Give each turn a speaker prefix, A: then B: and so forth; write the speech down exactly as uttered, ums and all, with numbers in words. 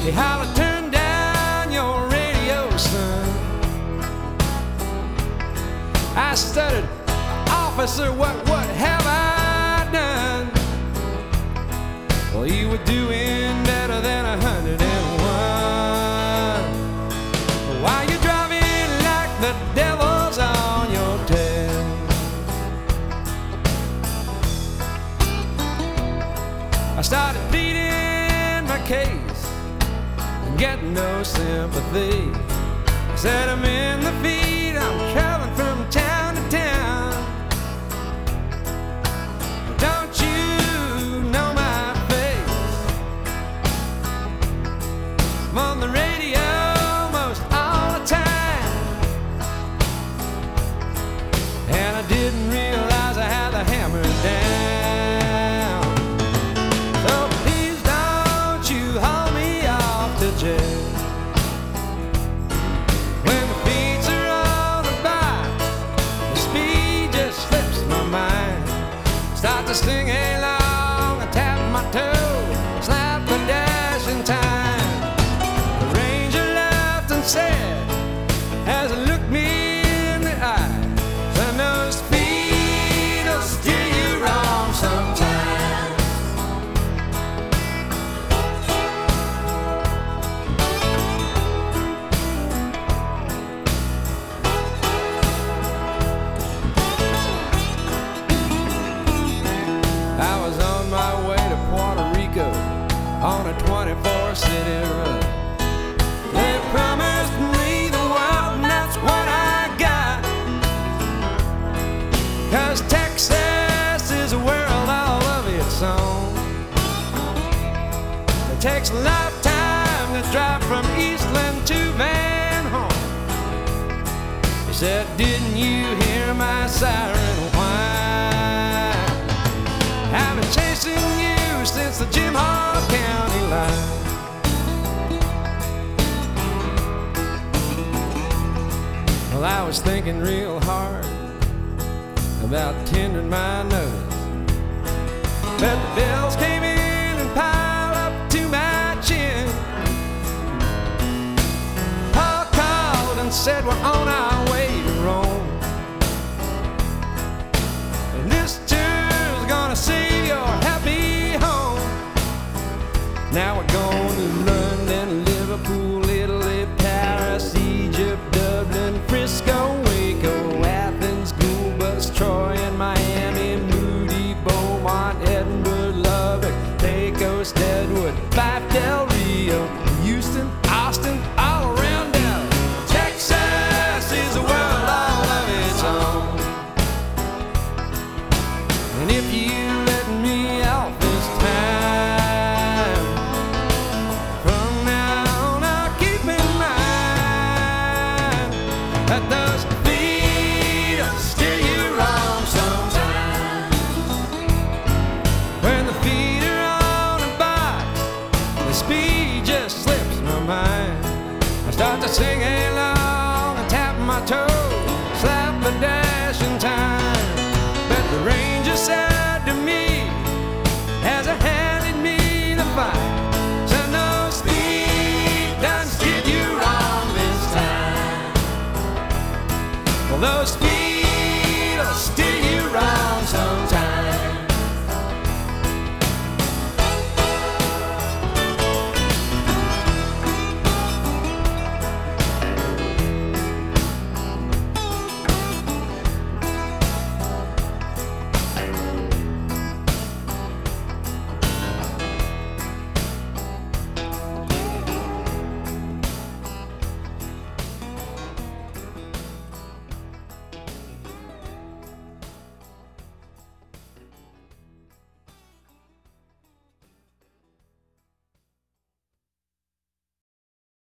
A: He hollered, turn down your radio, son. I stuttered, officer, what, what have I done? Well, you were doing better than a hundred and one. While you're driving like the devil's on your tail, I started pleading my case and getting no sympathy. I said I'm in the feed, I'm traveling from town to town. Don't you know my face? I'm on the radio most all the time, and I didn't realize I had the hammer down. So please don't you haul me off to jail. When the beats are on the box, the speed just slips my mind. Start to sing along and tap my toe, slap the dash in time. The ranger laughed and said, as he looked me in the eye, I know speed will steer you wrong sometimes. I was on my way to Puerto Rico on a twenty-four city run. They promised me the world, and that's what I got. 'Cause Texas is a world all of its own. It takes a lifetime to drive from Eastland to Van Horn. He said, didn't you hear my siren whine? I've been chasing you since the Jim Hall County line. Well, I was thinking real hard about tendering my nose, but the bills came in and piled up to my chin. Paul called and said we're on our way to Rome, and this tour's gonna save your happy home. Now we're going to London, Liverpool, Italy, Paris, Egypt, Dublin, Frisco, Waco, Athens, Goulbus, Troy, and Miami, Moody, Beaumont, Edinburgh, Lubbock, Pecos, Deadwood, Fife, Del Rio, Houston, Austin, all around down. Texas is a world all of its own. And if you let me off this time, from now on I'll keep in mind that those feet will steer you wrong sometimes. When the feet are on a box, the speed just slips my mind. I start to sing along and tap my toe, slap the dash in time. But the ranger said to me as I handed me the fight, so no speed done steered you wrong this time. Well, those speed